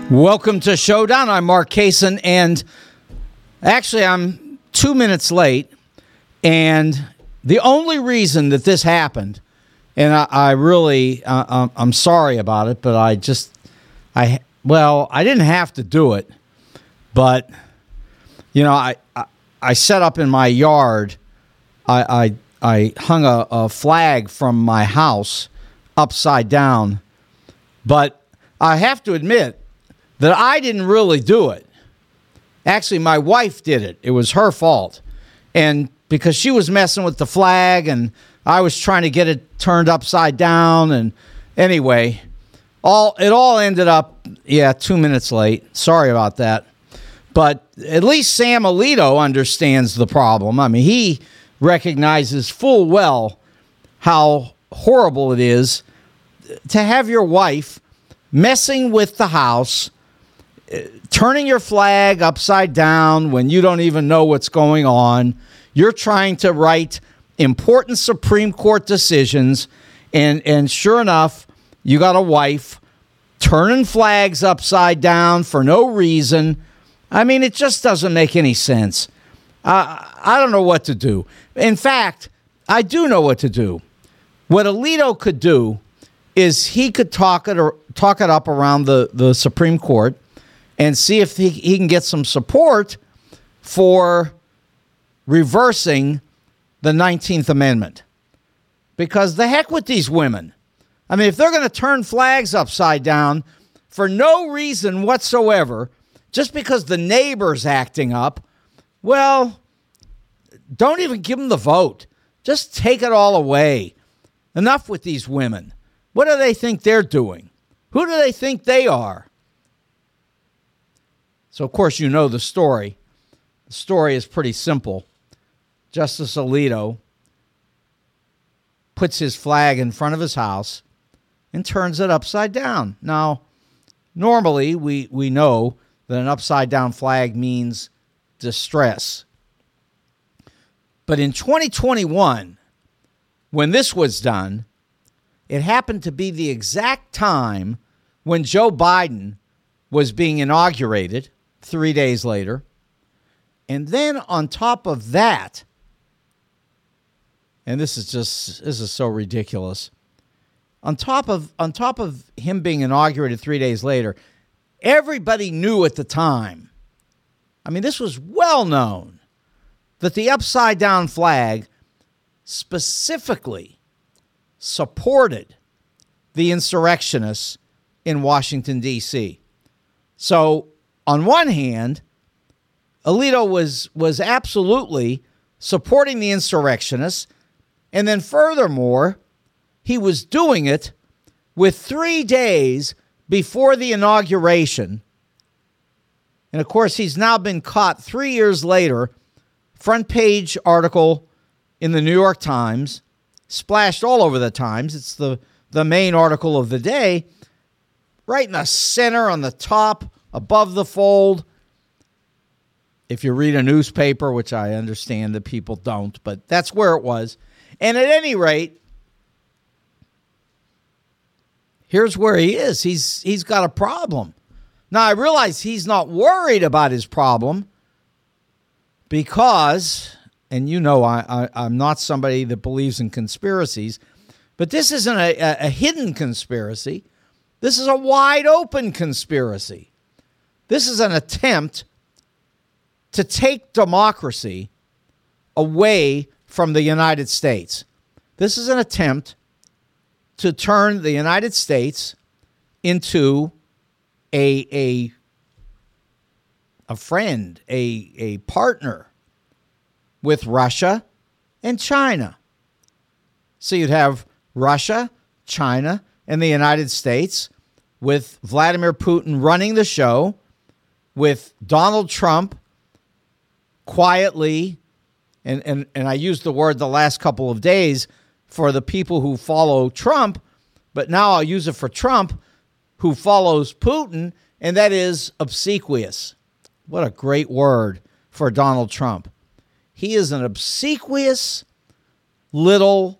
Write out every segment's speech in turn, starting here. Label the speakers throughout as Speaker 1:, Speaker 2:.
Speaker 1: Welcome to Showdown. I'm Mark Kaysen, and actually I'm 2 minutes late, and the only reason that this happened, and I'm sorry about it, but I didn't have to do it, but, I set up in my yard, I hung a flag from my house upside down, but I have to admit that I didn't really do it. Actually, my wife did it. It was her fault. And because she was messing with the flag and I was trying to get it turned upside down. And anyway, it all ended up, 2 minutes late. Sorry about that. But at least Sam Alito understands the problem. I mean, he recognizes full well how horrible it is to have your wife messing with the house, turning your flag upside down when you don't even know what's going on. You're trying to write important Supreme Court decisions, and sure enough, you got a wife turning flags upside down for no reason. I mean, it just doesn't make any sense. I don't know what to do. In fact, I do know what to do. What Alito could do is he could talk it up around the Supreme Court and see if he can get some support for reversing the 19th Amendment. Because the heck with these women. I mean, if they're going to turn flags upside down for no reason whatsoever, just because the neighbor's acting up, well, don't even give them the vote. Just take it all away. Enough with these women. What do they think they're doing? Who do they think they are? So, of course, you know the story. The story is pretty simple. Justice Alito puts his flag in front of his house and turns it upside down. Now, normally we know that an upside-down flag means distress. But in 2021, when this was done, it happened to be the exact time when Joe Biden was being inaugurated 3 days later. And then on top of that, and this is so ridiculous. On top of him being inaugurated 3 days later, everybody knew at the time, I mean, this was well known, that the upside down flag specifically supported the insurrectionists in Washington, D.C. So, on one hand, Alito was absolutely supporting the insurrectionists, and then furthermore, he was doing it with 3 days before the inauguration. And of course, he's now been caught 3 years later, front page article in the New York Times, splashed all over the Times. It's the main article of the day, right in the center on the top, above the fold. If you read a newspaper, which I understand that people don't, but that's where it was. And at any rate, here's where he is. He's got a problem. Now, I realize he's not worried about his problem because, and you know I'm not somebody that believes in conspiracies, but this isn't a hidden conspiracy. This is a wide open conspiracy. This is an attempt to take democracy away from the United States. This is an attempt to turn the United States into a friend, a partner with Russia and China. So you'd have Russia, China, and the United States with Vladimir Putin running the show, with Donald Trump quietly, and I used the word the last couple of days for the people who follow Trump, but now I'll use it for Trump, who follows Putin, and that is obsequious. What a great word for Donald Trump. He is an obsequious, little,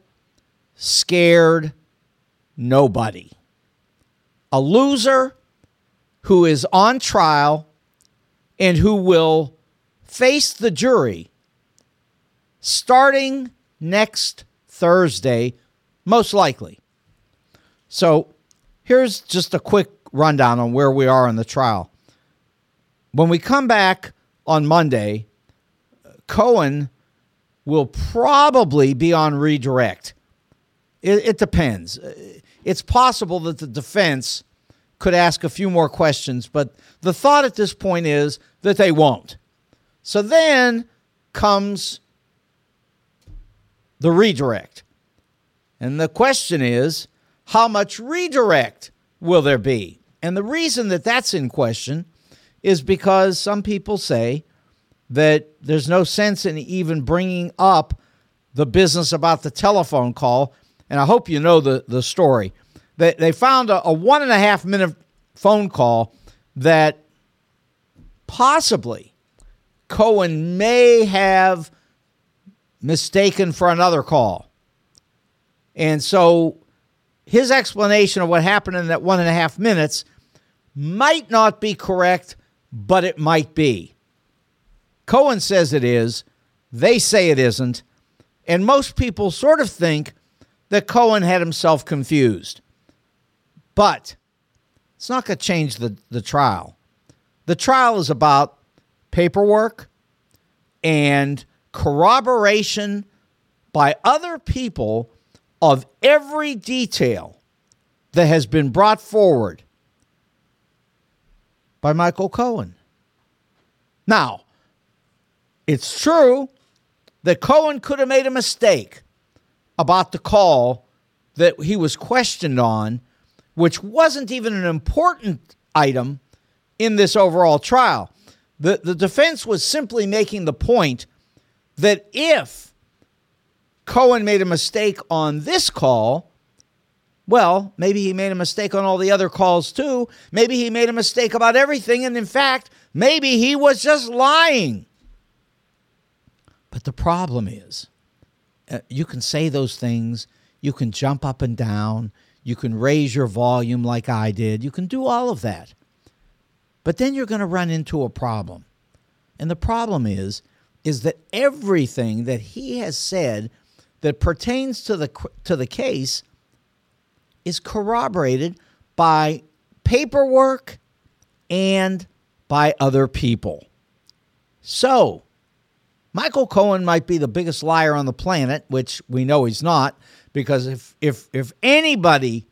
Speaker 1: scared nobody. A loser who is on trial and who will face the jury starting next Thursday, most likely. So here's just a quick rundown on where we are in the trial. When we come back on Monday, Cohen will probably be on redirect. It depends. It's possible that the defense could ask a few more questions, but the thought at this point is that they won't. So then comes the redirect. And the question is, how much redirect will there be? And the reason that that's in question is because some people say that there's no sense in even bringing up the business about the telephone call. And I hope you know the story. They found a 1.5 minute phone call that possibly Cohen may have mistaken for another call. And so his explanation of what happened in that 1.5 minutes might not be correct, but it might be. Cohen says it is. They say it isn't. And most people sort of think that Cohen had himself confused. But it's not going to change the trial. The trial is about paperwork and corroboration by other people of every detail that has been brought forward by Michael Cohen. Now, it's true that Cohen could have made a mistake about the call that he was questioned on, which wasn't even an important item in this overall trial. The defense was simply making the point that if Cohen made a mistake on this call, well, maybe he made a mistake on all the other calls too. Maybe he made a mistake about everything. And in fact, maybe he was just lying. But the problem is, you can say those things. You can jump up and down. You can raise your volume like I did. You can do all of that. But then you're going to run into a problem. And the problem is that everything that he has said that pertains to the case is corroborated by paperwork and by other people. So, Michael Cohen might be the biggest liar on the planet, which we know he's not, because if anybody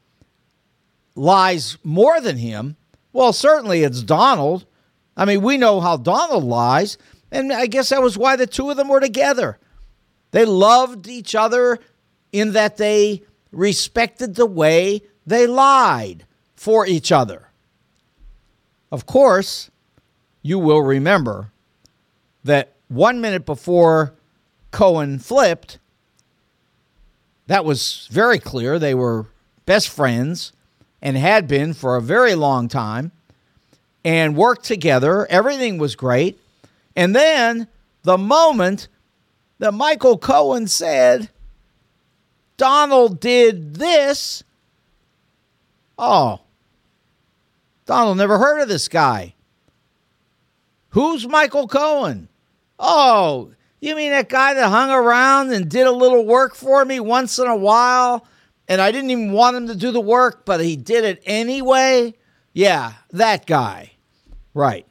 Speaker 1: lies more than him, well, certainly it's Donald. I mean, we know how Donald lies, and I guess that was why the two of them were together. They loved each other in that they respected the way they lied for each other. Of course, you will remember that 1 minute before Cohen flipped, that was very clear. They were best friends and had been for a very long time and worked together. Everything was great. And then the moment that Michael Cohen said, Donald did this, oh, Donald never heard of this guy. Who's Michael Cohen? Oh, you mean that guy that hung around and did a little work for me once in a while, and I didn't even want him to do the work, but he did it anyway? Yeah, that guy. Right.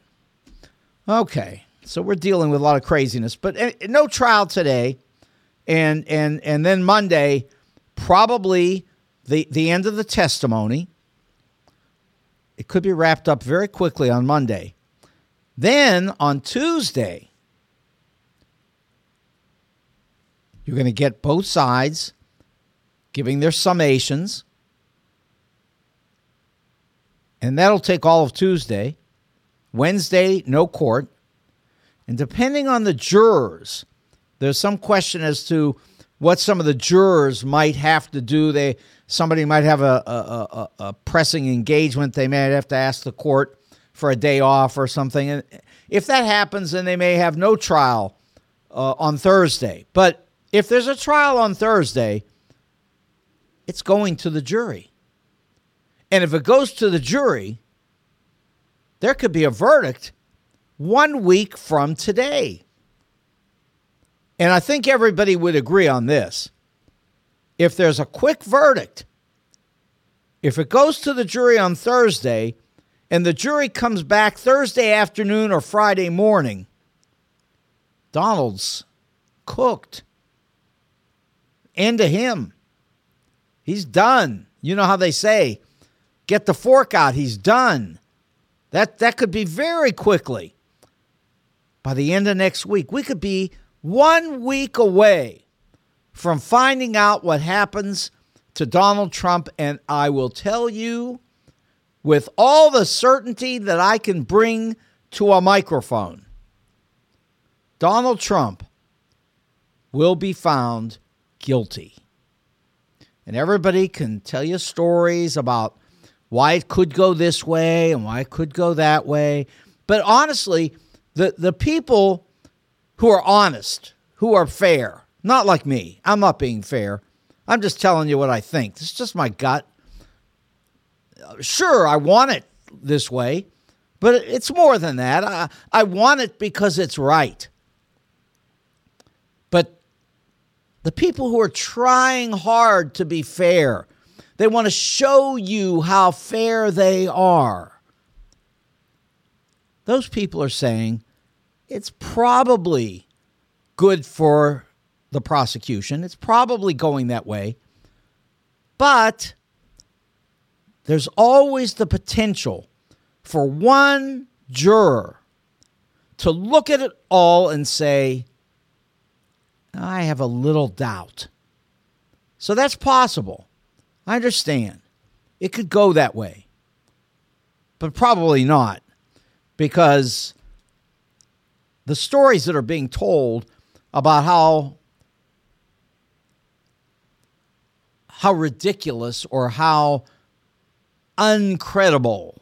Speaker 1: Okay, so we're dealing with a lot of craziness, but no trial today, and then Monday, probably the end of the testimony. It could be wrapped up very quickly on Monday. Then on Tuesday, you're going to get both sides giving their summations. And that'll take all of Tuesday. Wednesday, no court. And depending on the jurors, there's some question as to what some of the jurors might have to do. Somebody might have a pressing engagement. They may have to ask the court for a day off or something. And if that happens, then they may have no trial on Thursday. But if there's a trial on Thursday, it's going to the jury. And if it goes to the jury, there could be a verdict 1 week from today. And I think everybody would agree on this. If there's a quick verdict, if it goes to the jury on Thursday and the jury comes back Thursday afternoon or Friday morning, Donald's cooked. End to him. He's done. You know how they say, get the fork out. He's done. That could be very quickly. By the end of next week, we could be 1 week away from finding out what happens to Donald Trump. And I will tell you with all the certainty that I can bring to a microphone, Donald Trump will be found guilty. And everybody can tell you stories about why it could go this way and why it could go that way. But honestly, the people who are honest, who are fair, not like me. I'm not being fair. I'm just telling you what I think. It's just my gut. Sure, I want it this way, but it's more than that. I want it because it's right. But the people who are trying hard to be fair, they want to show you how fair they are. Those people are saying it's probably good for the prosecution. It's probably going that way. But there's always the potential for one juror to look at it all and say, I have a little doubt. So that's possible. I understand. It could go that way. But probably not, because the stories that are being told about how ridiculous or how uncredible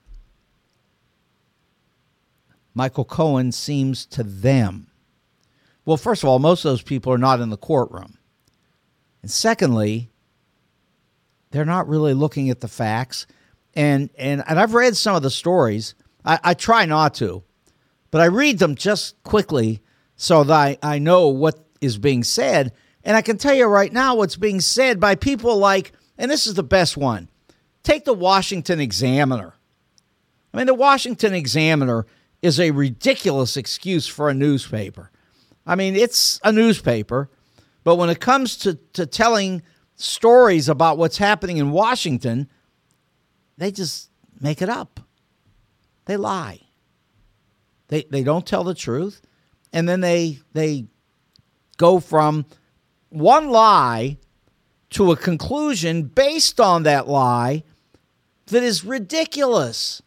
Speaker 1: Michael Cohen seems to them. Well, first of all, most of those people are not in the courtroom. And secondly, they're not really looking at the facts. And I've read some of the stories. I try not to, but I read them just quickly so that I know what is being said. And I can tell you right now what's being said by people like, and this is the best one, take the Washington Examiner. I mean, the Washington Examiner is a ridiculous excuse for a newspaper. I mean, it's a newspaper, but when it comes to telling stories about what's happening in Washington, they just make it up. They lie. They don't tell the truth. And then they go from one lie to a conclusion based on that lie that is ridiculous.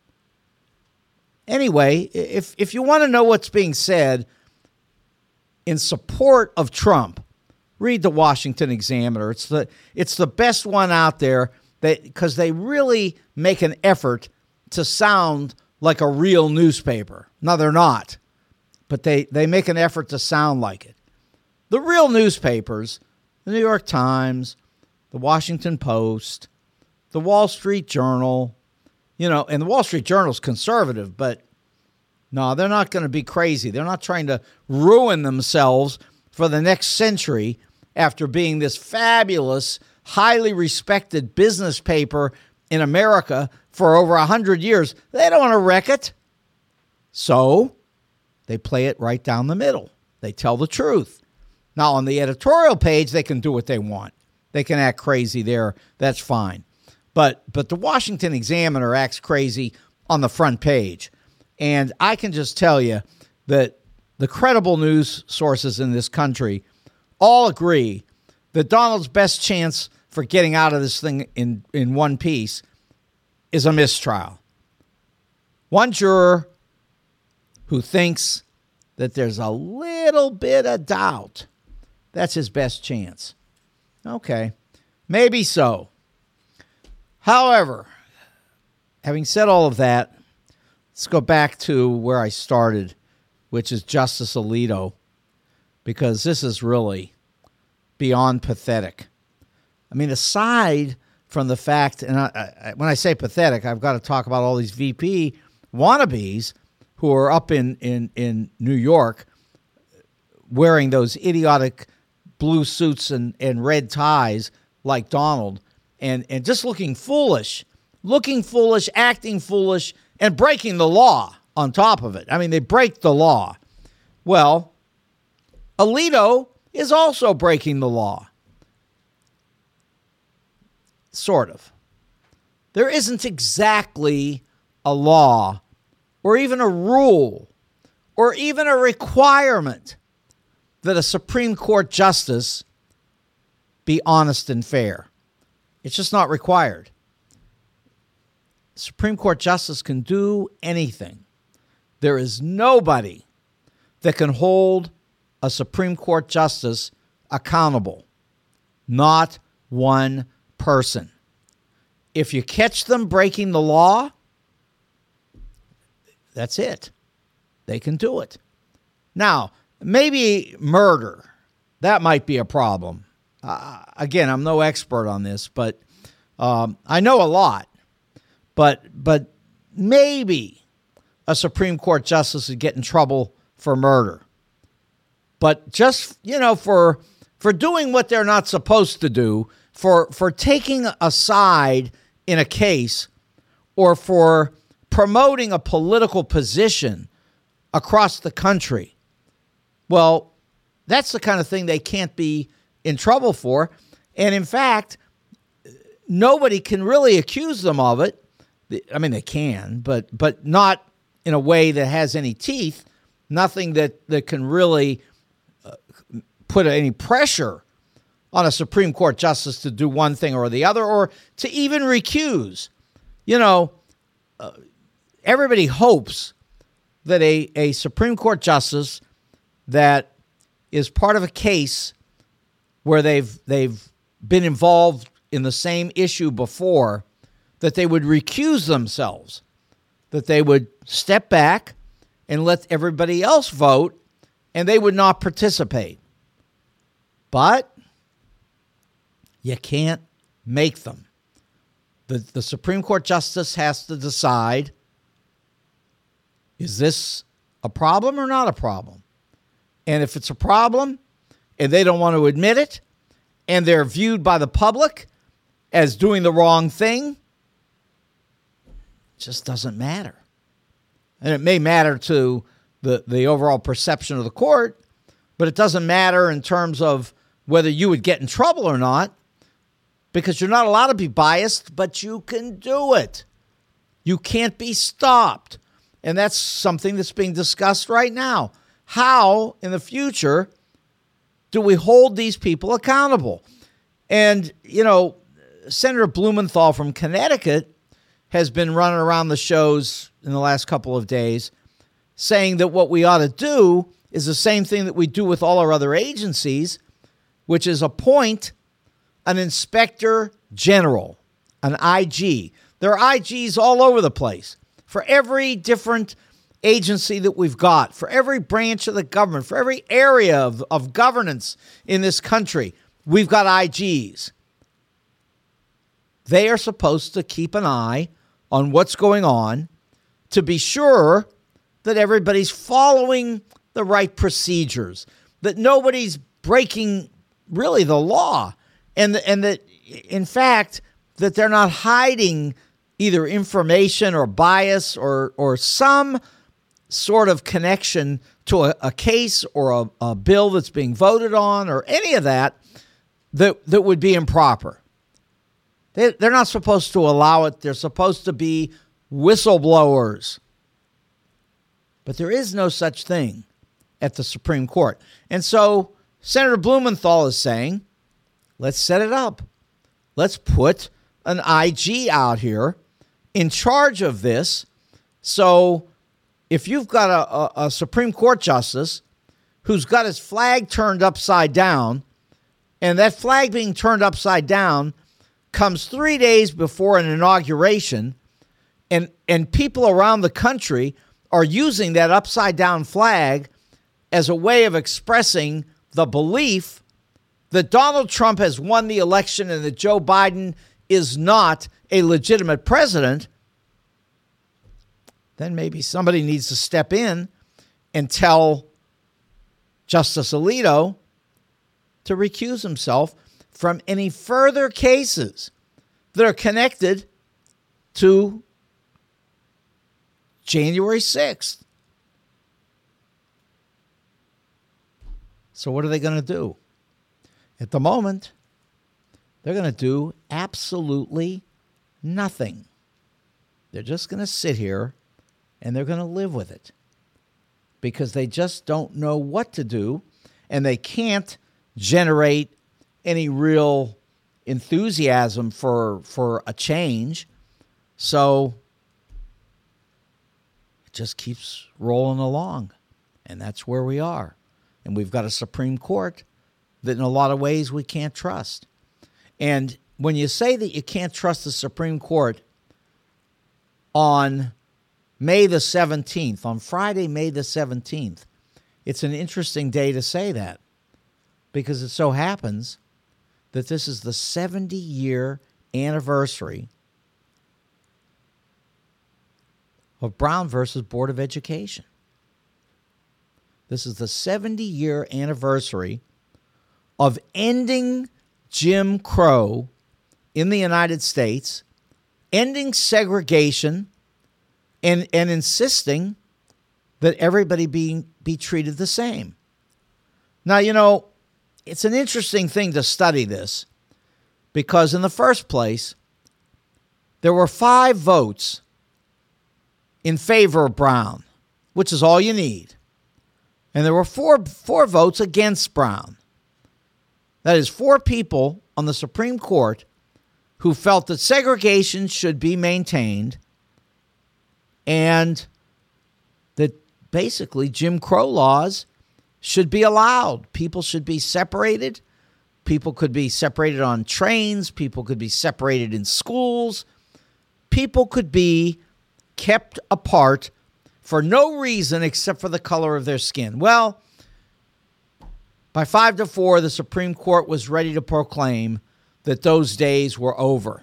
Speaker 1: Anyway, if you want to know what's being said in support of Trump, read the Washington Examiner. It's the best one out there, because they really make an effort to sound like a real newspaper. No, they're not, but they make an effort to sound like it. The real newspapers, the New York Times, the Washington Post, the Wall Street Journal, and the Wall Street Journal is conservative, but no, they're not going to be crazy. They're not trying to ruin themselves for the next century after being this fabulous, highly respected business paper in America for over 100 years. They don't want to wreck it. So they play it right down the middle. They tell the truth. Now, on the editorial page, they can do what they want. They can act crazy there. That's fine. But the Washington Examiner acts crazy on the front page. And I can just tell you that the credible news sources in this country all agree that Donald's best chance for getting out of this thing in one piece is a mistrial. One juror who thinks that there's a little bit of doubt, that's his best chance. Okay, maybe so. However, having said all of that, let's go back to where I started, which is Justice Alito, because this is really beyond pathetic. I mean, aside from the fact, and when I say pathetic, I've got to talk about all these VP wannabes who are up in New York wearing those idiotic blue suits and red ties like Donald and just looking foolish, acting foolish, and breaking the law on top of it. I mean, they break the law. Well, Alito is also breaking the law. Sort of. There isn't exactly a law or even a rule or even a requirement that a Supreme Court justice be honest and fair. It's just not required. Supreme Court justice can do anything. There is nobody that can hold a Supreme Court justice accountable. Not one person. If you catch them breaking the law, that's it. They can do it. Now, maybe murder. That might be a problem. Again, I'm no expert on this, but I know a lot. But maybe a Supreme Court justice would get in trouble for murder. But just, for doing what they're not supposed to do, for taking a side in a case, or for promoting a political position across the country, well, that's the kind of thing they can't be in trouble for. And in fact, nobody can really accuse them of it. I mean, they can, but not in a way that has any teeth, nothing that can really put any pressure on a Supreme Court justice to do one thing or the other, or to even recuse. Everybody hopes that a Supreme Court justice that is part of a case where they've been involved in the same issue before, that they would recuse themselves, that they would step back and let everybody else vote, and they would not participate. But you can't make them. The Supreme Court justice has to decide, is this a problem or not a problem? And if it's a problem and they don't want to admit it, and they're viewed by the public as doing the wrong thing, it just doesn't matter. And it may matter to the overall perception of the court, but it doesn't matter in terms of whether you would get in trouble or not, because you're not allowed to be biased, but you can do it. You can't be stopped. And that's something that's being discussed right now. How, in the future, do we hold these people accountable? And, Senator Blumenthal from Connecticut has been running around the shows in the last couple of days saying that what we ought to do is the same thing that we do with all our other agencies, which is appoint an inspector general, an IG. There are IGs all over the place for every different agency that we've got, for every branch of the government, for every area of governance in this country. We've got IGs. They are supposed to keep an eye on what's going on to be sure that everybody's following the right procedures, that nobody's breaking really the law, and that, in fact, that they're not hiding either information or bias or some sort of connection to a case or a bill that's being voted on or any of that would be improper. They're not supposed to allow it. They're supposed to be whistleblowers. But there is no such thing at the Supreme Court. And so Senator Blumenthal is saying, let's set it up. Let's put an IG out here in charge of this. So if you've got a Supreme Court justice who's got his flag turned upside down, and that flag being turned upside down comes 3 days before an inauguration, and people around the country are using that upside down flag as a way of expressing the belief that Donald Trump has won the election and that Joe Biden is not a legitimate president, then maybe somebody needs to step in and tell Justice Alito to recuse himself from any further cases that are connected to January 6th. So what are they going to do? At the moment, they're going to do absolutely nothing. They're just going to sit here and they're going to live with it because they just don't know what to do and they can't generate any real enthusiasm for a change. So it just keeps rolling along, and that's where we are. And we've got a Supreme Court that in a lot of ways we can't trust. And when you say that you can't trust the Supreme Court on May the 17th, on Friday, May the 17th, it's an interesting day to say that because it so happens that this is the 70-year anniversary of Brown versus Board of Education. This is the 70-year anniversary of ending Jim Crow in the United States, ending segregation, and insisting that everybody be treated the same. Now, you know, it's an interesting thing to study this because in the first place, there were 5 votes in favor of Brown, which is all you need. And there were four votes against Brown. That is 4 people on the Supreme Court who felt that segregation should be maintained and that basically Jim Crow laws should be allowed. People should be separated. People could be separated on trains. People could be separated in schools. People could be kept apart for no reason except for the color of their skin. Well, by 5-4, the Supreme Court was ready to proclaim that those days were over.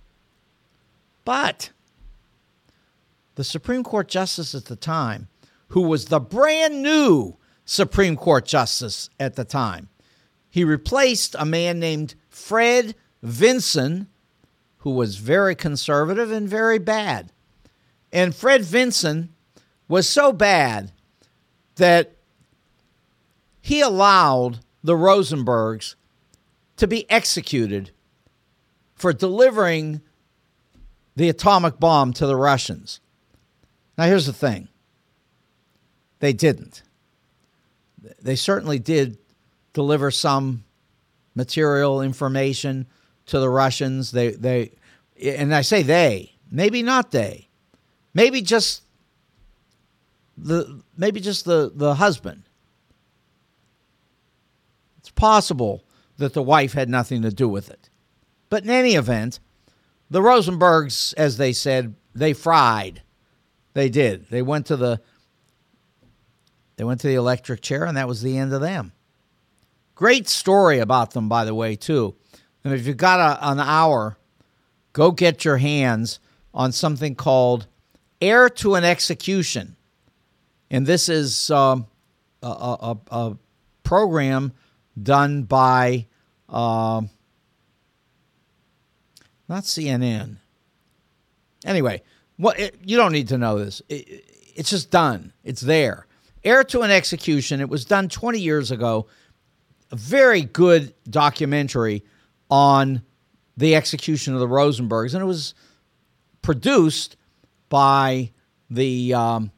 Speaker 1: But the Supreme Court justice at the time, who was the brand new Supreme Court justice at the time, he replaced a man named Fred Vinson, who was very conservative and very bad. And Fred Vinson was so bad that he allowed the Rosenbergs to be executed for delivering the atomic bomb to the Russians. Now, here's the thing. They didn't. They certainly did deliver some material information to the Russians. They, and I say they, maybe not they, maybe just the husband. It's possible that the wife had nothing to do with it. But in any event, the Rosenbergs, as they said, they fried. They did. They went to the electric chair, and that was the end of them. Great story about them, by the way, too. And if you've got an hour, go get your hands on something called Heir to an Execution. And this is a program done by not CNN. Anyway, you don't need to know this. It's just done. It's there. Heir to an Execution. It was done 20 years ago. A very good documentary on the execution of the Rosenbergs. And it was produced by the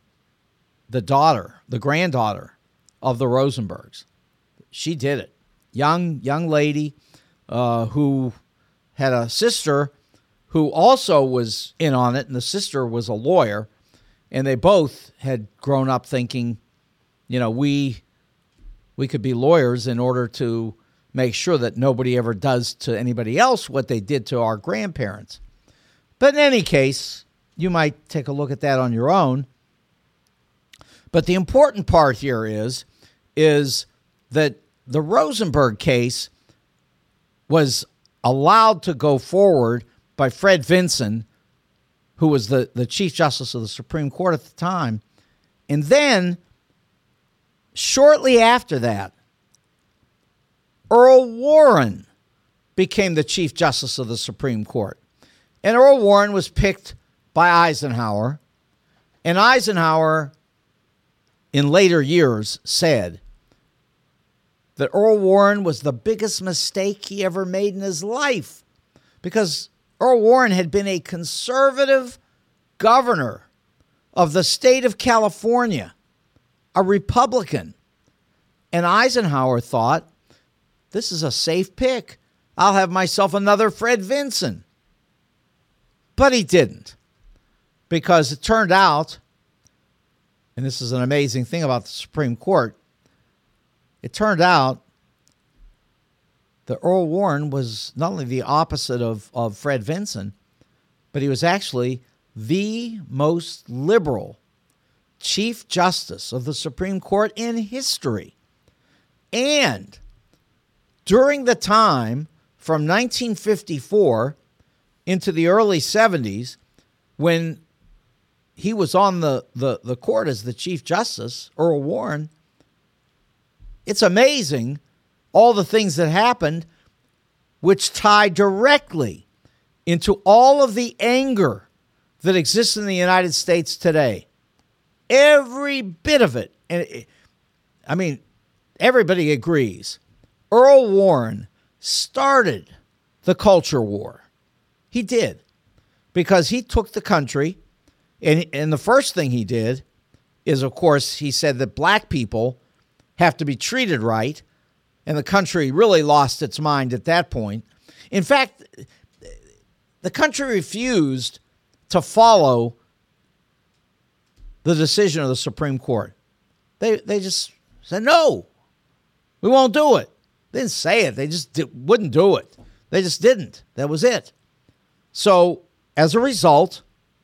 Speaker 1: granddaughter of the Rosenbergs. She did it. Young lady who had a sister who also was in on it, and the sister was a lawyer, and they both had grown up thinking, you know, we could be lawyers in order to make sure that nobody ever does to anybody else what they did to our grandparents. But in any case, you might take a look at that on your own. But the important part here is that the Rosenberg case was allowed to go forward by Fred Vinson who was the Chief Justice of the Supreme Court at the time. And then, shortly after that, Earl Warren became the Chief Justice of the Supreme Court. And Earl Warren was picked by Eisenhower. And Eisenhower, in later years, said that Earl Warren was the biggest mistake he ever made in his life, because Earl Warren had been a conservative governor of the state of California, a Republican. And Eisenhower thought, this is a safe pick. I'll have myself another Fred Vinson. But he didn't, because it turned out, and this is an amazing thing about the Supreme Court, it turned out that Earl Warren was not only the opposite of Fred Vinson, but he was actually the most liberal Chief Justice of the Supreme Court in history. And during the time from 1954 into the early 70s, when he was on the court as the Chief Justice, Earl Warren, it's amazing all the things that happened which tie directly into all of the anger that exists in the United States today. Every bit of it. And I mean, everybody agrees. Earl Warren started the culture war. He did. Because he took the country, and the first thing he did is, of course, he said that black people have to be treated right, and the country really lost its mind at that point. In fact, the country refused to follow the decision of the Supreme Court. They just said, no, we won't do it. They didn't say it. They just wouldn't do it. They just didn't. That was it. So, as a result,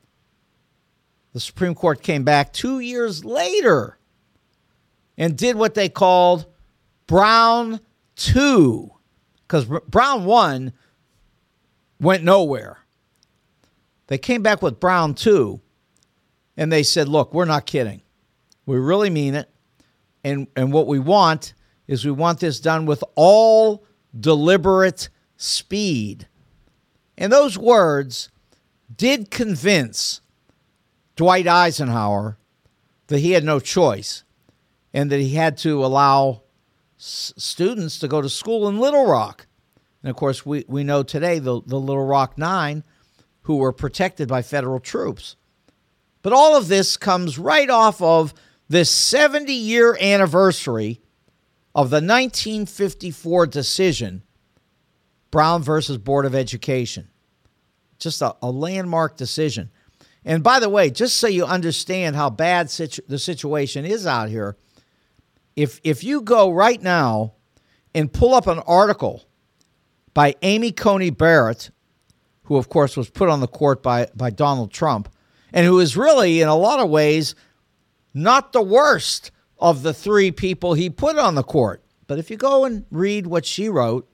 Speaker 1: the Supreme Court came back 2 years later and did what they called Brown 2, because Brown 1 went nowhere. They came back with Brown 2, and they said, look, we're not kidding. We really mean it. And what we want is we want this done with all deliberate speed. And those words did convince Dwight Eisenhower that he had no choice and that he had to allow students to go to school in Little Rock. And, of course, we know today the Little Rock Nine, who were protected by federal troops. But all of this comes right off of this 70-year anniversary of the 1954 decision, Brown versus Board of Education. Just a landmark decision. And by the way, just so you understand how bad the situation is out here, if you go right now and pull up an article by Amy Coney Barrett, who, of course, was put on the court by Donald Trump, and who is really, in a lot of ways, not the worst of the three people he put on the court. But if you go and read what she wrote,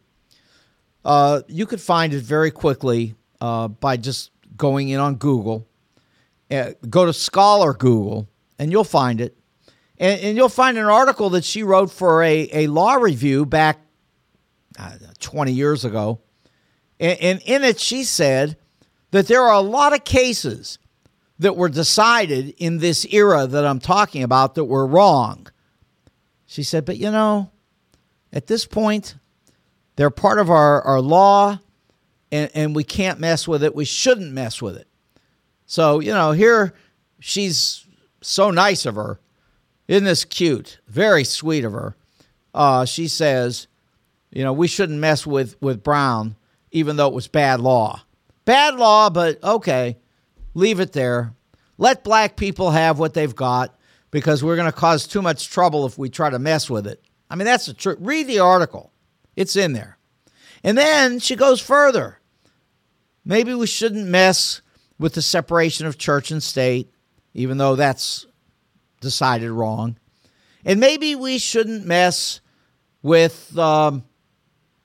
Speaker 1: you could find it very quickly by just going in on Google. Go to Scholar Google, and you'll find it. And you'll find an article that she wrote for a law review back 20 years ago. And in it, she said that there are a lot of cases that were decided in this era that I'm talking about that were wrong. She said, but at this point, they're part of our law, and we can't mess with it. We shouldn't mess with it. So, here she's so nice of her. Isn't this cute? Very sweet of her. She says, we shouldn't mess with Brown, even though it was bad law. Bad law, but okay, leave it there. Let black people have what they've got, because we're going to cause too much trouble if we try to mess with it. I mean, that's the truth. Read the article. It's in there. And then she goes further. Maybe we shouldn't mess with the separation of church and state, even though that's decided wrong. And maybe we shouldn't mess with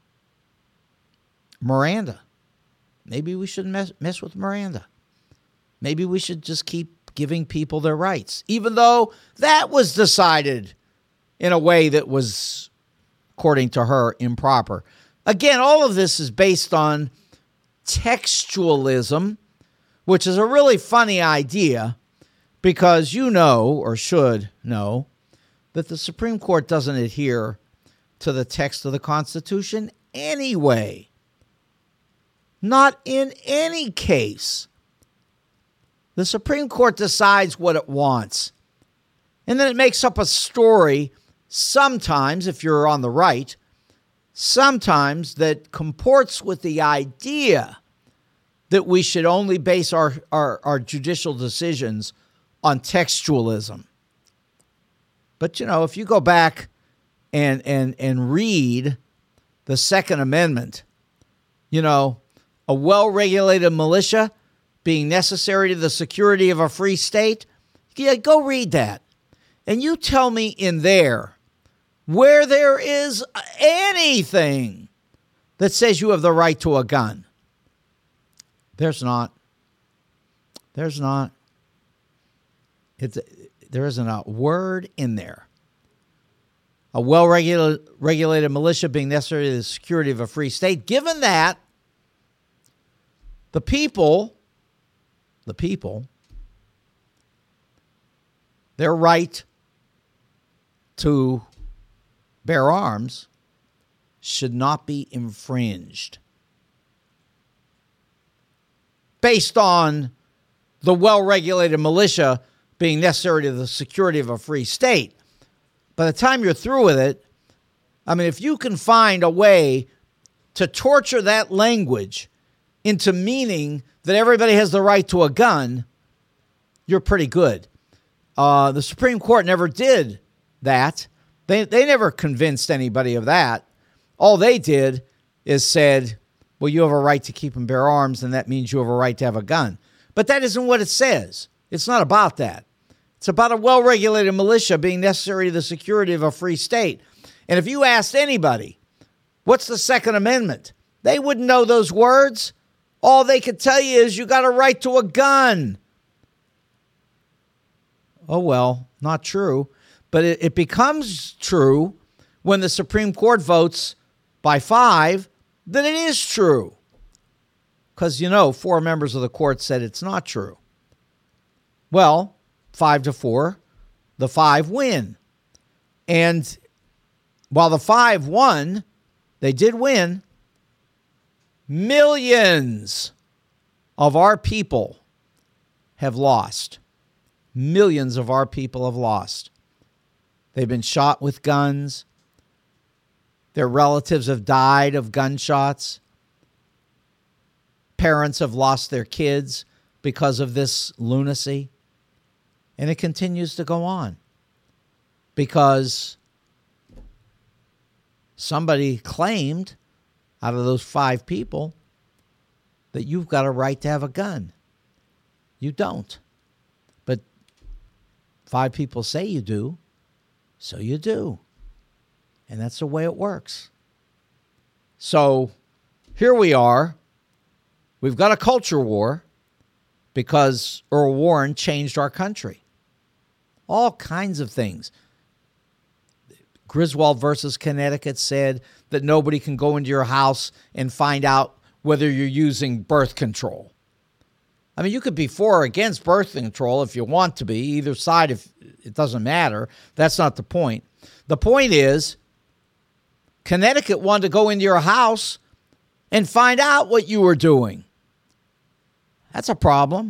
Speaker 1: Miranda. Maybe we shouldn't mess with Miranda. maybe we should just keep giving people their rights, even though that was decided in a way that was, according to her, improper. Again, all of this is based on textualism, which is a really funny idea because you know, or should know, that the Supreme Court doesn't adhere to the text of the Constitution anyway. Not in any case. The Supreme Court decides what it wants. And then it makes up a story sometimes, if you're on the right, sometimes that comports with the idea that we should only base our judicial decisions on textualism. But, you know, if you go back and read the Second Amendment, you know, a well-regulated militia being necessary to the security of a free state, yeah, go read that. And you tell me in there where there is anything that says you have the right to a gun. There's not. There's not. There isn't a word in there. A well-regulated militia being necessary to the security of a free state. Given that, the people, their right to bear arms should not be infringed based on the well-regulated militia being necessary to the security of a free state. By the time you're through with it, I mean, if you can find a way to torture that language into meaning that everybody has the right to a gun, you're pretty good. The Supreme Court never did that. They never convinced anybody of that. All they did is said, well, you have a right to keep and bear arms, and that means you have a right to have a gun. But that isn't what it says. It's not about that. It's about a well-regulated militia being necessary to the security of a free state. And if you asked anybody, what's the Second Amendment? They wouldn't know those words. All they could tell you is you got a right to a gun. Oh, well, not true. But it becomes true when the Supreme Court votes by 5 that it is true. Because, you know, 4 members of the court said it's not true. Well, 5-4, the 5 win. And while the 5 won, they did win, millions of our people have lost. Millions of our people have lost. They've been shot with guns. Their relatives have died of gunshots. Parents have lost their kids because of this lunacy. And it continues to go on because somebody claimed out of those 5 people that you've got a right to have a gun. You don't. But 5 people say you do, so you do. And that's the way it works. So here we are. We've got a culture war because Earl Warren changed our country. All kinds of things. Griswold versus Connecticut said that nobody can go into your house and find out whether you're using birth control. I mean, you could be for or against birth control if you want to be. Either side, if it doesn't matter. That's not the point. The point is, Connecticut wanted to go into your house and find out what you were doing. That's a problem.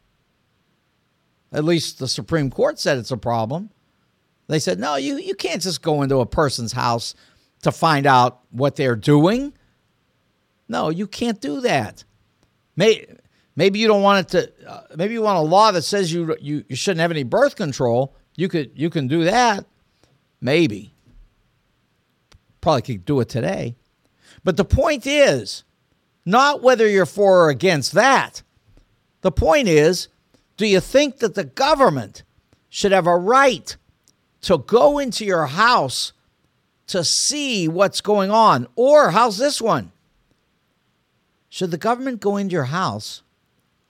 Speaker 1: At least the Supreme Court said it's a problem. They said, no, you can't just go into a person's house to find out what they're doing. No, you can't do that. Maybe you don't want it to. Maybe you want a law that says you shouldn't have any birth control. You can do that. Maybe. Probably could do it today. But the point is not whether you're for or against that. The point is, do you think that the government should have a right to go into your house to see what's going on? Or how's this one? Should the government go into your house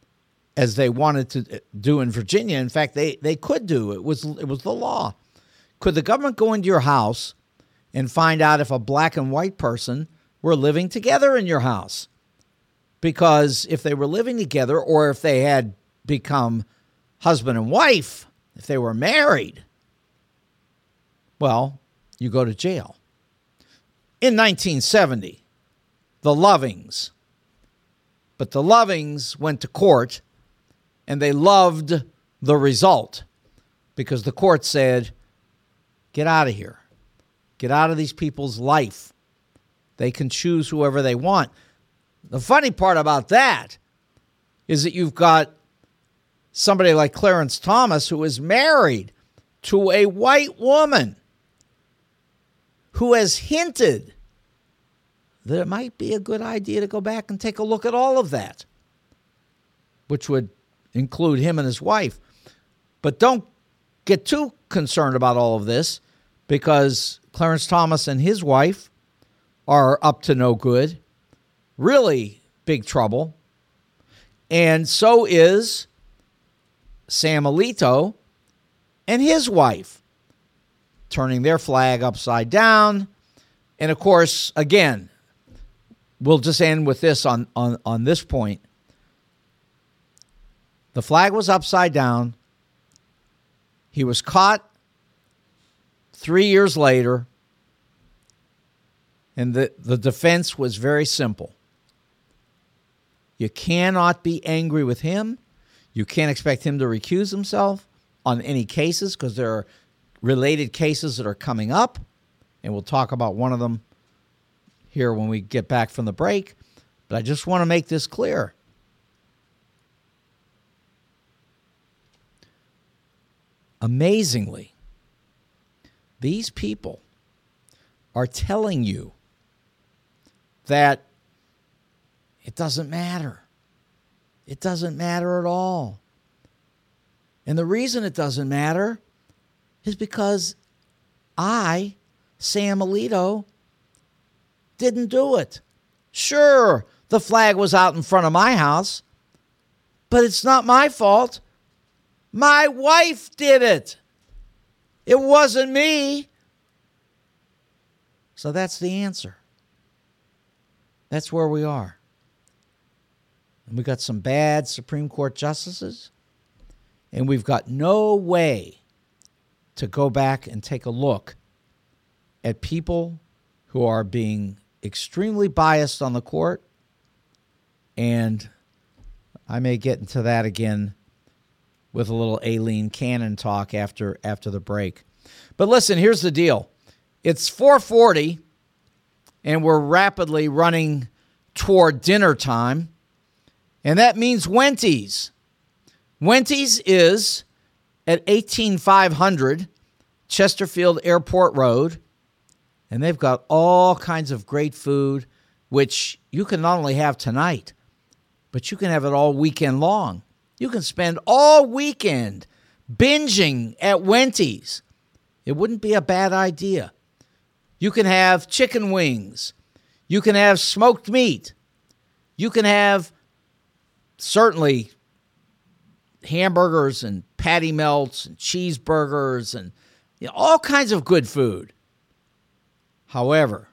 Speaker 1: as they wanted to do in Virginia. In fact, they could do. It was the law. Could the government go into your house and find out if a black and white person were living together in your house? Because if they were living together, or if they had become husband and wife, if they were married, well, you go to jail. In 1970, the Lovings. But the Lovings went to court, and they loved the result, because the court said, get out of here. Get out of these people's life. They can choose whoever they want. The funny part about that is that you've got somebody like Clarence Thomas, who is married to a white woman, who has hinted that it might be a good idea to go back and take a look at all of that, which would include him and his wife. But don't get too concerned about all of this, because Clarence Thomas and his wife are up to no good, really big trouble. And so is Sam Alito and his wife, turning their flag upside down. And of course, again, we'll just end with this on this point. The flag was upside down. He was caught 3 years later. And the defense was very simple. You cannot be angry with him. You can't expect him to recuse himself on any cases, because there are related cases that are coming up. And we'll talk about one of them here when we get back from the break. But I just want to make this clear. Amazingly, these people are telling you that it doesn't matter. It doesn't matter at all. And the reason it doesn't matter is because I, Sam Alito, didn't do it. Sure, the flag was out in front of my house, but it's not my fault. My wife did it. It wasn't me. So that's the answer. That's where we are. And we got some bad Supreme Court justices, and we've got no way to go back and take a look at people who are being extremely biased on the court. And I may get into that again with a little Aileen Cannon talk after the break. But listen, here's the deal. It's 4:40, and we're rapidly running toward dinner time. And that means Wendy's. Wendy's is at 18500 Chesterfield Airport Road. And they've got all kinds of great food, which you can not only have tonight, but you can have it all weekend long. You can spend all weekend binging at Wendy's. It wouldn't be a bad idea. You can have chicken wings. You can have smoked meat. You can have certainly hamburgers and patty melts and cheeseburgers and all kinds of good food. However,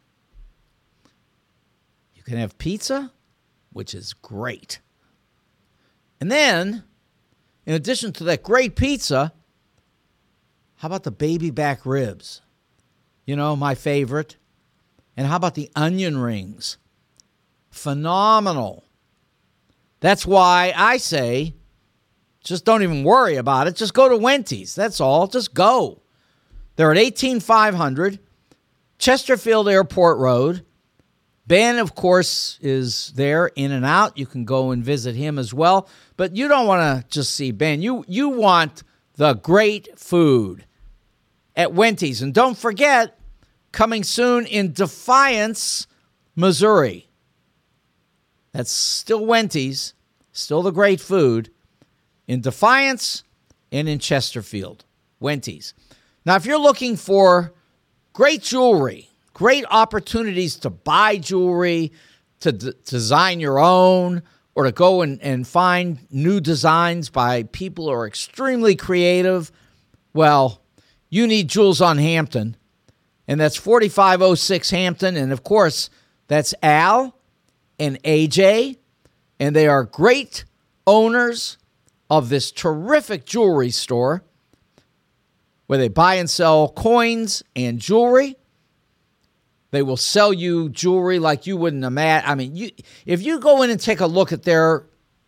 Speaker 1: you can have pizza, which is great. And then, in addition to that great pizza, how about the baby back ribs? You know, my favorite. And how about the onion rings? Phenomenal. That's why I say, just don't even worry about it. Just go to Wendy's. That's all. Just go. They're at 18500 Chesterfield Airport Road. Ben, of course, is there in and out. You can go and visit him as well. But you don't want to just see Ben. You want the great food at Wendy's. And don't forget, coming soon in Defiance, Missouri. That's still Wendy's, still the great food in Defiance and in Chesterfield. Wendy's. Now, if you're looking for great jewelry, great opportunities to buy jewelry, to design your own, or to go and find new designs by people who are extremely creative, well, you need Jules on Hampton. And that's 4506 Hampton. And, of course, that's Al and AJ. And they are great owners of this terrific jewelry store where they buy and sell coins and jewelry. They will sell you jewelry like you wouldn't imagine. I mean, if you go in and take a look at their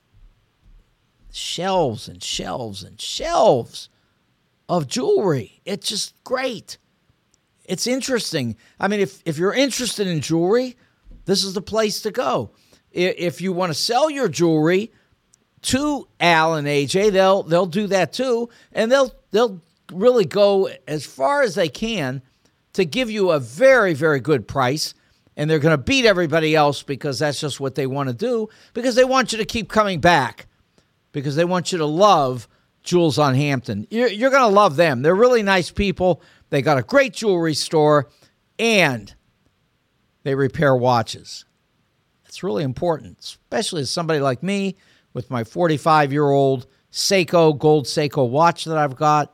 Speaker 1: shelves and shelves and shelves of jewelry, it's just great. It's interesting. I mean, if you're interested in jewelry, this is the place to go. If you want to sell your jewelry to Al and AJ, they'll do that too, and they'll really go as far as they can to give you a very, very good price, and they're going to beat everybody else because that's just what they want to do, because they want you to keep coming back, because they want you to love Jules on Hampton. You're going to love them. They're really nice people. They got a great jewelry store, and they repair watches. It's really important, especially as somebody like me with my 45-year-old Seiko, gold Seiko watch that I've got.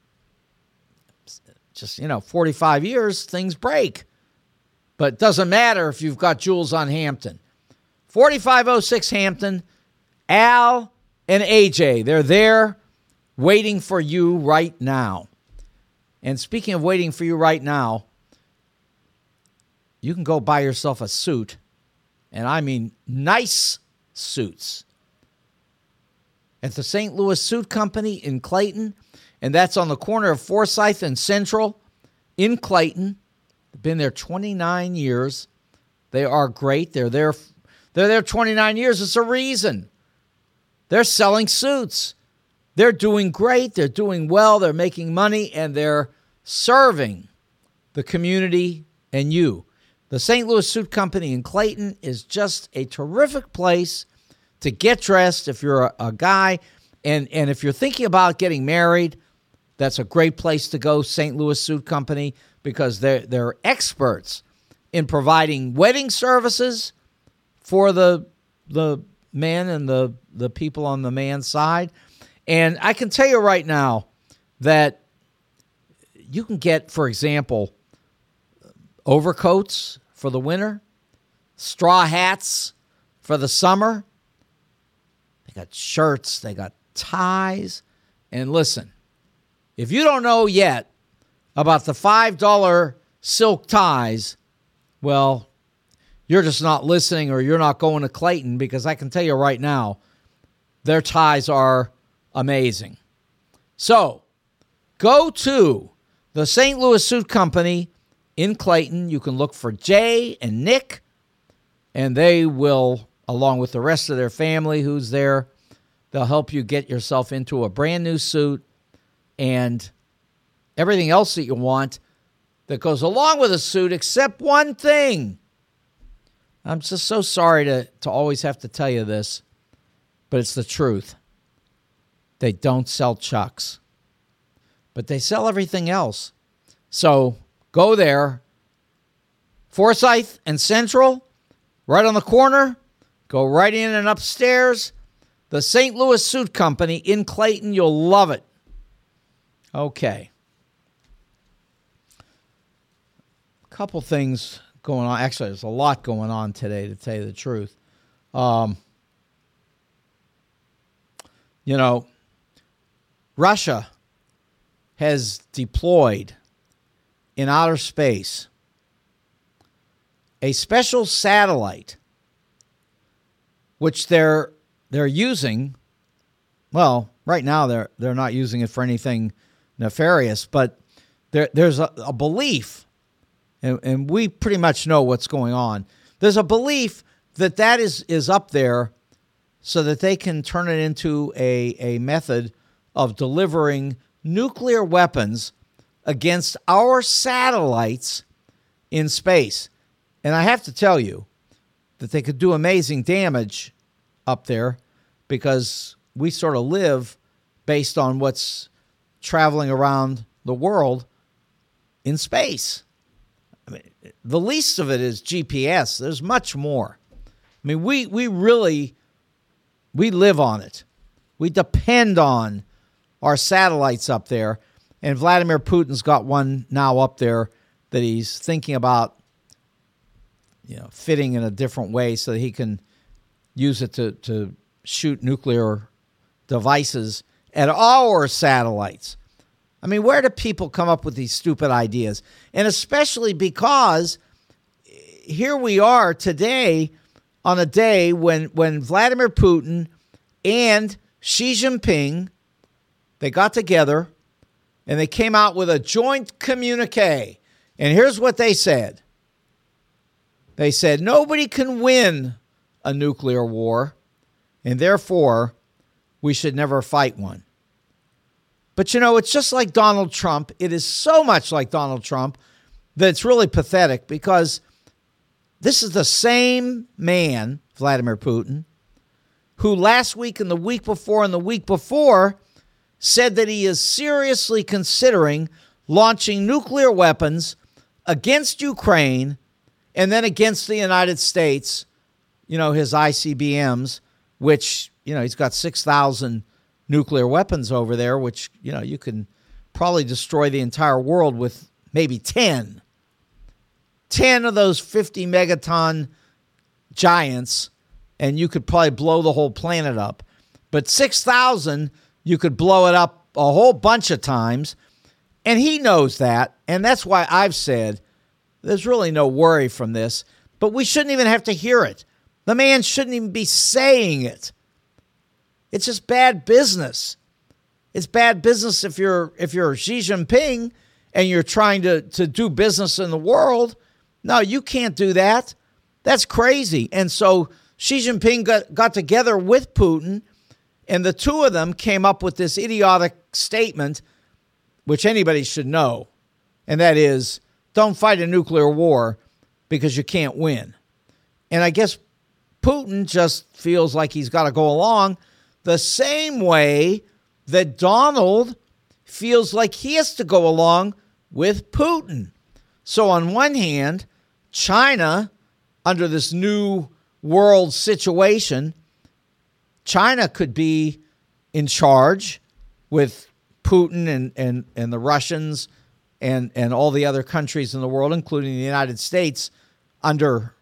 Speaker 1: Just, 45 years, things break. But it doesn't matter if you've got Jules on Hampton. 4506 Hampton, Al and AJ, they're there waiting for you right now. And speaking of waiting for you right now, you can go buy yourself a suit, and I mean nice suits, at the St. Louis Suit Company in Clayton. And that's on the corner of Forsyth and Central in Clayton. They've been there 29 years. They are great. They're there 29 years. It's a reason. They're selling suits. They're doing great. They're doing well. They're making money, and they're serving the community and you. The St. Louis Suit Company in Clayton is just a terrific place to get dressed if you're a guy. And if you're thinking about getting married, that's a great place to go, St. Louis Suit Company, because they're experts in providing wedding services for the man and the people on the man's side. And I can tell you right now that you can get, for example, overcoats for the winter, straw hats for the summer. They got shirts, they got ties. And listen, if you don't know yet about the $5 silk ties, well, you're just not listening, or you're not going to Clayton, because I can tell you right now, their ties are amazing. So go to the St. Louis Suit Company in Clayton. You can look for Jay and Nick, and they will, along with the rest of their family who's there, they'll help you get yourself into a brand new suit and everything else that you want that goes along with a suit, except one thing. I'm just so sorry to always have to tell you this, but it's the truth. They don't sell Chucks, but they sell everything else. So go there, Forsyth and Central, right on the corner. Go right in and upstairs. The St. Louis Suit Company in Clayton. You'll love it. Okay. A couple things going on. Actually, there's a lot going on today, to tell you the truth. Russia has deployed in outer space a special satellite, which they're using. Well, right now they're not using it for anything nefarious, but there's a belief, and we pretty much know what's going on. There's a belief that is up there so that they can turn it into a method of delivering nuclear weapons against our satellites in space. And I have to tell you that they could do amazing damage up there, because we sort of live based on what's traveling around the world in space. I mean, the least of it is GPS. There's much more. I mean, we really We live on it. We depend on our satellites up there. And Vladimir Putin's got one now up there that he's thinking about, fitting in a different way so that he can use it to shoot nuclear devices at our satellites. I mean, where do people come up with these stupid ideas? And especially because here we are today on a day when Vladimir Putin and Xi Jinping, they got together and they came out with a joint communique. And here's what they said. They said, nobody can win a nuclear war, and therefore we should never fight one. But, it's just like Donald Trump. It is so much like Donald Trump that it's really pathetic, because this is the same man, Vladimir Putin, who last week and the week before and the week before said that he is seriously considering launching nuclear weapons against Ukraine and then against the United States, his ICBMs, which, he's got 6,000 nuclear weapons over there, which, you can probably destroy the entire world with maybe 10. 10 of those 50 megaton giants, and you could probably blow the whole planet up. But 6,000, you could blow it up a whole bunch of times. And he knows that. And that's why I've said there's really no worry from this. But we shouldn't even have to hear it. The man shouldn't even be saying it. It's just bad business. It's bad business if you're Xi Jinping and you're trying to do business in the world. No, you can't do that. That's crazy. And so Xi Jinping got together with Putin, and the two of them came up with this idiotic statement, which anybody should know, and that is, don't fight a nuclear war because you can't win. And I guess Putin just feels like he's got to go along the same way that Donald feels like he has to go along with Putin. So on one hand, China, under this new world situation, China could be in charge with Putin and the Russians and all the other countries in the world, including the United States, under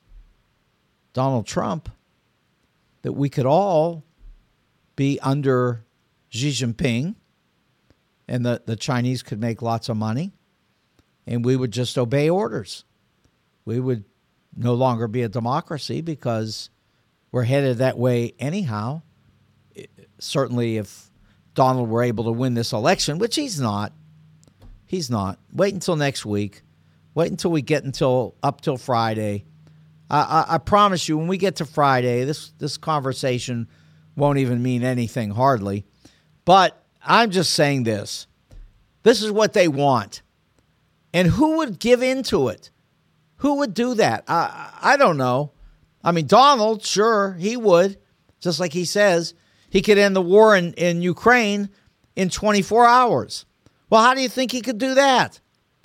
Speaker 1: Donald Trump, that we could all be under Xi Jinping, and the Chinese could make lots of money, and we would just obey orders. We would no longer be a democracy because we're headed that way anyhow. Certainly if Donald were able to win this election, which he's not. He's not. Wait until next week. Wait until we get up till Friday. I promise you, when we get to Friday, this conversation won't even mean anything, hardly. But I'm just saying this. This is what they want. And who would give in to it? Who would do that? I don't know. I mean, Donald, sure, he would. Just like he says, he could end the war in Ukraine in 24 hours. Well, how do you think he could do that?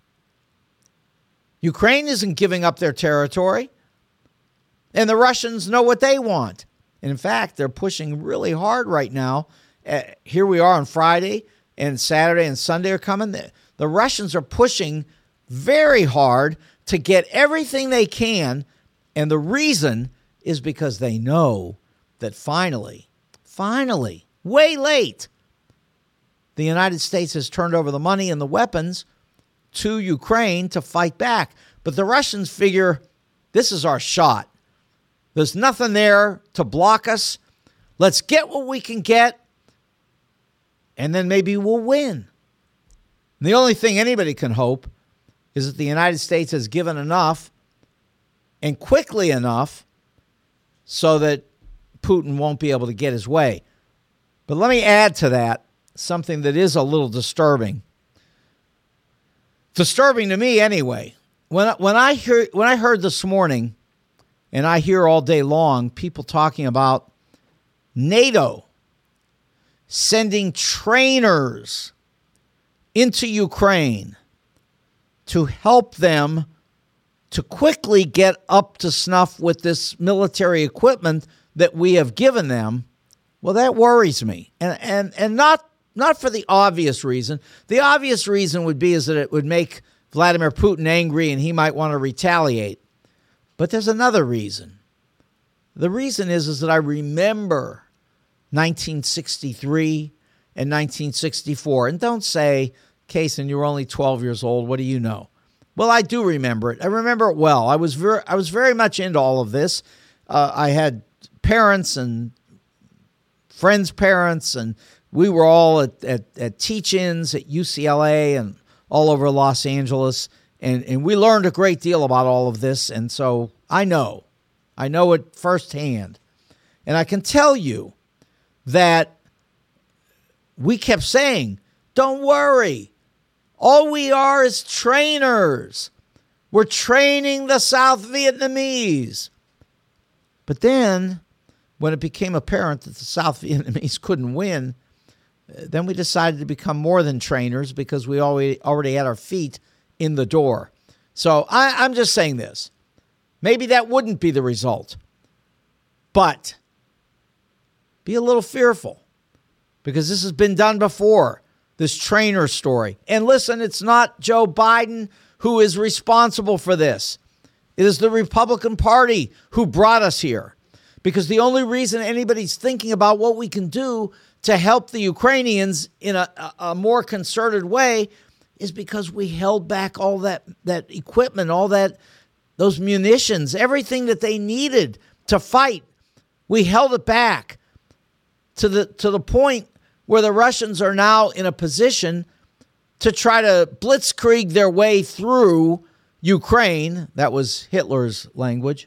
Speaker 1: Ukraine isn't giving up their territory. And the Russians know what they want. And in fact, they're pushing really hard right now. Here we are on Friday, and Saturday and Sunday are coming. The Russians are pushing very hard to get everything they can. And the reason is because they know that finally, way late, the United States has turned over the money and the weapons to Ukraine to fight back. But the Russians figure this is our shot. There's nothing there to block us. Let's get what we can get, and then maybe we'll win. And the only thing anybody can hope is that the United States has given enough and quickly enough so that Putin won't be able to get his way. But let me add to that something that is a little disturbing. Disturbing to me anyway. When I heard this morning, and I hear all day long people talking about NATO sending trainers into Ukraine to help them to quickly get up to snuff with this military equipment that we have given them, Well, that worries me. And not for the obvious reason. The obvious reason would be is that it would make Vladimir Putin angry and he might want to retaliate. But there's another reason. The reason is that I remember 1963 and 1964. And don't say, Kaysen, you were only 12 years old. What do you know? Well, I do remember it. I remember it well. I was very much into all of this. I had parents and friends' parents, and we were all at teach-ins at UCLA and all over Los Angeles, and we learned a great deal about all of this, and so I know it firsthand. And I can tell you that we kept saying, don't worry, all we are is trainers. We're training the South Vietnamese. But then, when it became apparent that the South Vietnamese couldn't win, then we decided to become more than trainers because we already had our feet in the door. So I'm just saying this. Maybe that wouldn't be the result. But be a little fearful because this has been done before, this trainer story. And listen, it's not Joe Biden who is responsible for this. It is the Republican Party who brought us here. Because the only reason anybody's thinking about what we can do to help the Ukrainians in a more concerted way is because we held back all that equipment, those munitions, everything that they needed to fight. We held it back to the point where the Russians are now in a position to try to blitzkrieg their way through Ukraine. That was Hitler's language.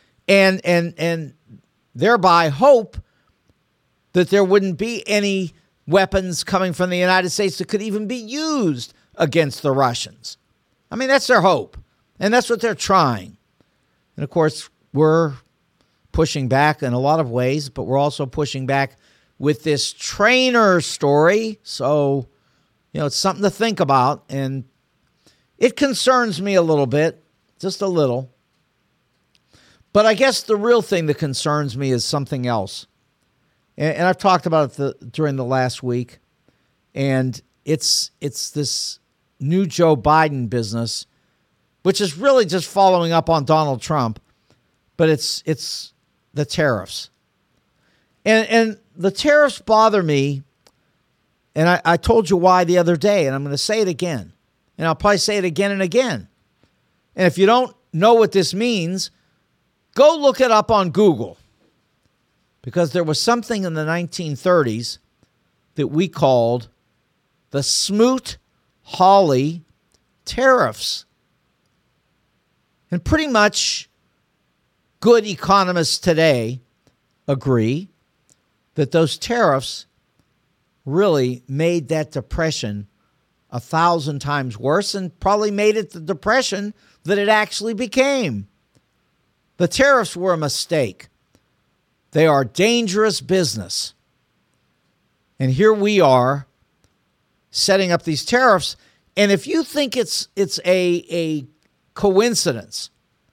Speaker 1: And thereby hope that there wouldn't be any weapons coming from the United States that could even be used against the Russians. I mean, that's their hope. And that's what they're trying. And, of course, we're pushing back in a lot of ways, but we're also pushing back with this trainer story. So, it's something to think about. And it concerns me a little bit, just a little. But I guess the real thing that concerns me is something else. And I've talked about it during the last week. And it's this new Joe Biden business, which is really just following up on Donald Trump. But it's the tariffs. And the tariffs bother me. And I told you why the other day, and I'm going to say it again. And I'll probably say it again and again. And if you don't know what this means, go look it up on Google, because there was something in the 1930s that we called the Smoot-Hawley tariffs. And pretty much good economists today agree that those tariffs really made that depression 1,000 times worse and probably made it the depression that it actually became. The tariffs were a mistake. They are dangerous business. And here we are setting up these tariffs. And if you think it's a coincidence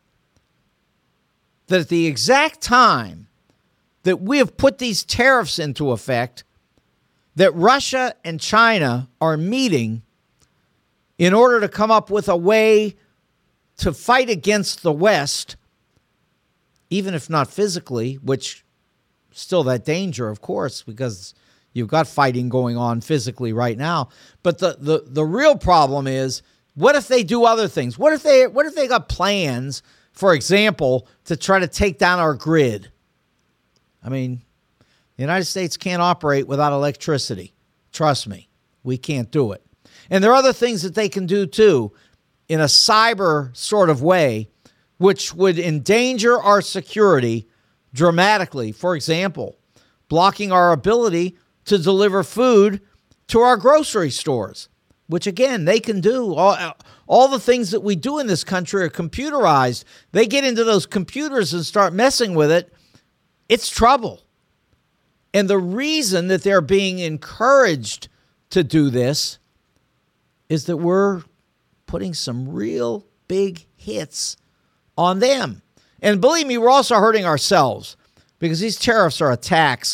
Speaker 1: that at the exact time that we have put these tariffs into effect, that Russia and China are meeting in order to come up with a way to fight against the West, even if not physically, which still that danger, of course, because you've got fighting going on physically right now. But the real problem is, what if they do other things? What if they got plans, for example, to try to take down our grid? I mean, the United States can't operate without electricity. Trust me, we can't do it. And there are other things that they can do too, in a cyber sort of way, which would endanger our security dramatically. For example, blocking our ability to deliver food to our grocery stores, which, again, they can do. All the things that we do in this country are computerized. They get into those computers and start messing with it. It's trouble. And the reason that they're being encouraged to do this is that we're putting some real big hits on them. And believe me, we're also hurting ourselves, because these tariffs are a tax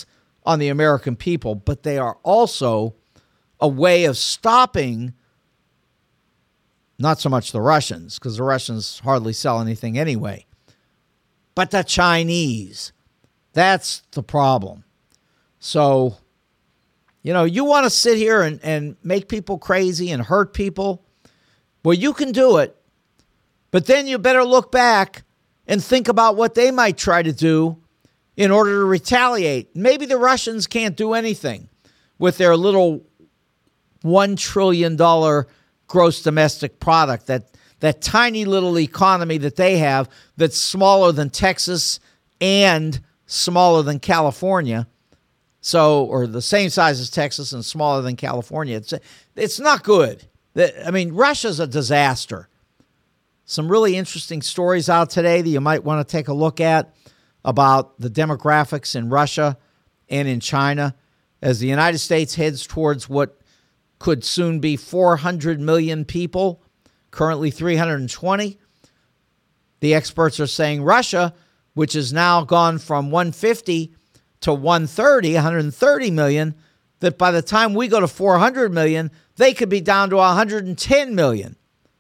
Speaker 1: on the American people, but they are also a way of stopping not so much the Russians, because the Russians hardly sell anything anyway, but the Chinese. That's the problem. So, you want to sit here and make people crazy and hurt people? Well, you can do it, but then you better look back and think about what they might try to do in order to retaliate. Maybe the Russians can't do anything with their little $1 trillion gross domestic product, that tiny little economy that they have that's smaller than Texas and smaller than California. So, or the same size as Texas and smaller than California. It's not good. I mean, Russia's a disaster. Some really interesting stories out today that you might want to take a look at about the demographics in Russia and in China as the United States heads towards what could soon be 400 million people, currently 320. The experts are saying Russia, which has now gone from 150 to 130 million, that by the time we go to 400 million, they could be down to 110 million.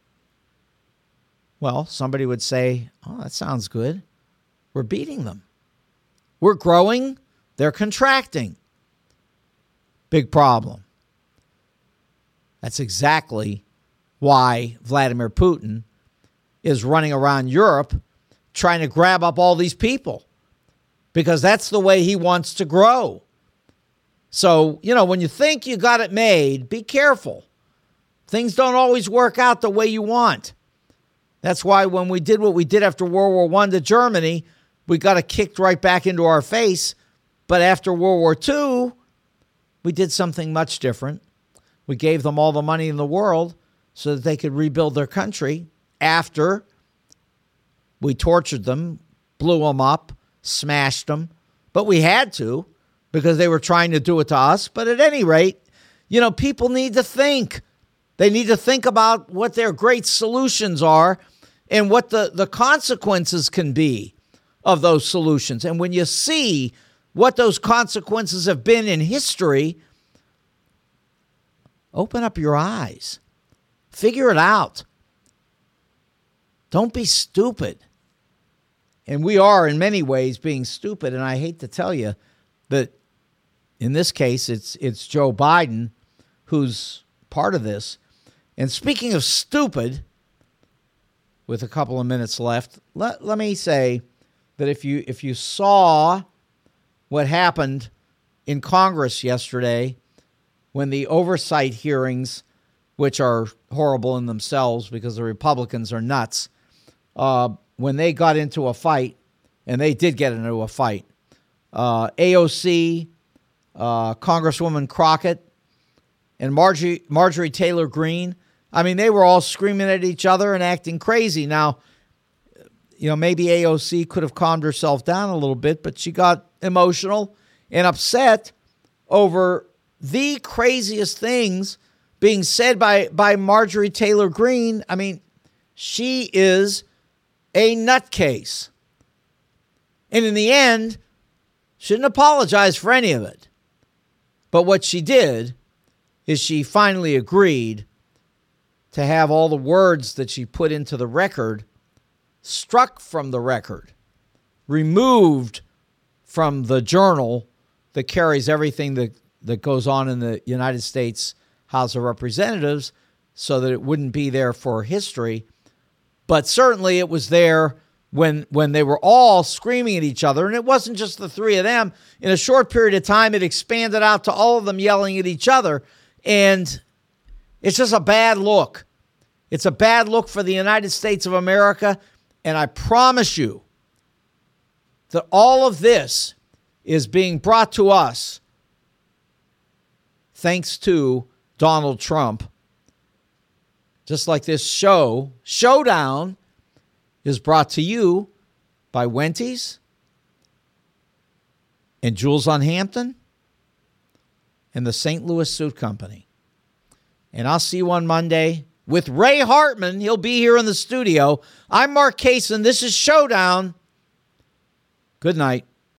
Speaker 1: Well, somebody would say, oh, that sounds good. We're beating them. We're growing. They're contracting. Big problem. That's exactly why Vladimir Putin is running around Europe trying to grab up all these people, because that's the way he wants to grow. So, when you think you got it made, be careful. Things don't always work out the way you want. That's why when we did what we did after World War I to Germany, we got it kicked right back into our face. But after World War II, we did something much different. We gave them all the money in the world so that they could rebuild their country after we tortured them, blew them up, smashed them. But we had to, because they were trying to do it to us. But at any rate, people need to think. They need to think about what their great solutions are and what the consequences can be of those solutions. And when you see what those consequences have been in history, open up your eyes. Figure it out. Don't be stupid. And we are, in many ways, being stupid. And I hate to tell you that in this case, it's Joe Biden who's part of this. And speaking of stupid, with a couple of minutes left, let me say that if you saw what happened in Congress yesterday when the oversight hearings, which are horrible in themselves because the Republicans are nuts, when they got into a fight, and they did get into a fight, AOC, Congresswoman Crockett, and Marjorie Taylor Greene, they were all screaming at each other and acting crazy. Now, maybe AOC could have calmed herself down a little bit, but she got emotional and upset over the craziest things being said by Marjorie Taylor Greene. She is a nutcase. And in the end, she didn't apologize for any of it. But what she did is she finally agreed to have all the words that she put into the record struck from the record, removed from the journal that carries everything that goes on in the United States House of Representatives, so that it wouldn't be there for history. But certainly it was there when they were all screaming at each other. And it wasn't just the three of them. In a short period of time, it expanded out to all of them yelling at each other. And it's just a bad look. It's a bad look for the United States of America. And I promise you that all of this is being brought to us thanks to Donald Trump. Just like this Showdown, is brought to you by Wendy's and Jules on Hampton and the St. Louis Suit Company. And I'll see you on Monday with Ray Hartman. He'll be here in the studio. I'm Mark Kaysen. This is Showdown. Good night.